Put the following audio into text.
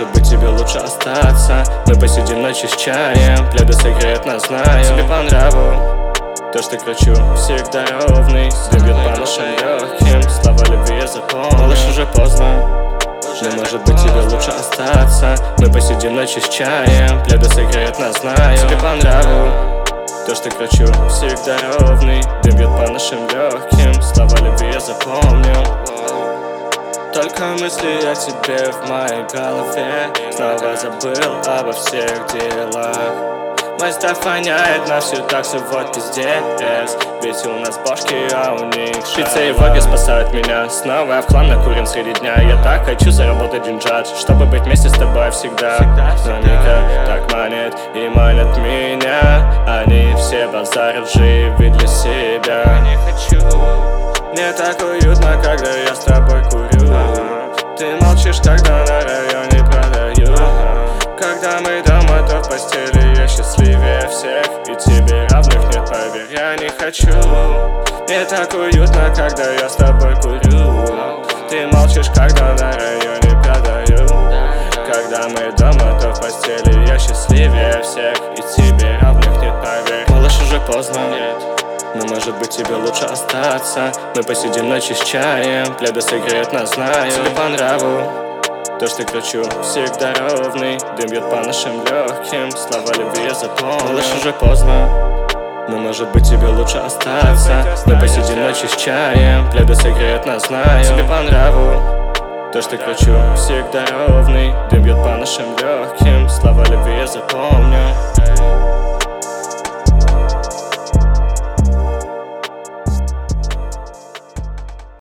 может быть, тебе лучше остаться. Мы посидим ночью с чаем, пледы согреют нас, знаю. Тебе по нраву то, что кручу всегда ровный. Дым бьет по нашим легким, слова любви я запомнил. Малыш, уже поздно, но может быть, тебе лучше остаться. Мы посидим ночью с чаем, пледы согреют нас, знаю. Тебе по нраву то, что кручу всегда ровный. Дым бьет по нашим легким, слова любви я запомнил. Только мысли о тебе в моей голове. Снова забыл обо всех делах. Мой став воняет на всю таксу, вот пиздец. Ведь у нас бошки, а у них шица и воги спасают меня. Снова я в хлам накурен среди дня. Я так хочу заработать джинджадж, чтобы быть вместе с тобой всегда. Но никак так манит и манят меня. Они все базарят, живи для себя. Не хочу. Мне так уютно, когда я с тобой курю. Ты молчишь, когда на районе продаю. Когда мы дома, то в постели я счастливее всех. И тебе равных нет, поверь, я не хочу. Мне так уютно, когда я с тобой курю. Ты молчишь, когда на районе продаю. Когда мы дома, то в постели я счастливее всех. И тебе равных нет, поверь. Малыш, уже поздно, но может быть, тебе лучше остаться. Мы посидим ночью с чаем, пледы согреют нас, знаю. Тебе по нраву то, что кручу всегда ровный. Дым бьет по нашим легким, слова любви я запомнил. Малыш, уже поздно, но может быть, тебе лучше остаться. Мы посидим ночью с чаем, пледы согреют нас, знаю. Тебе по нраву то, что кручу всегда ровный. Дым бьет по нашим легким, слова любви я запомнил.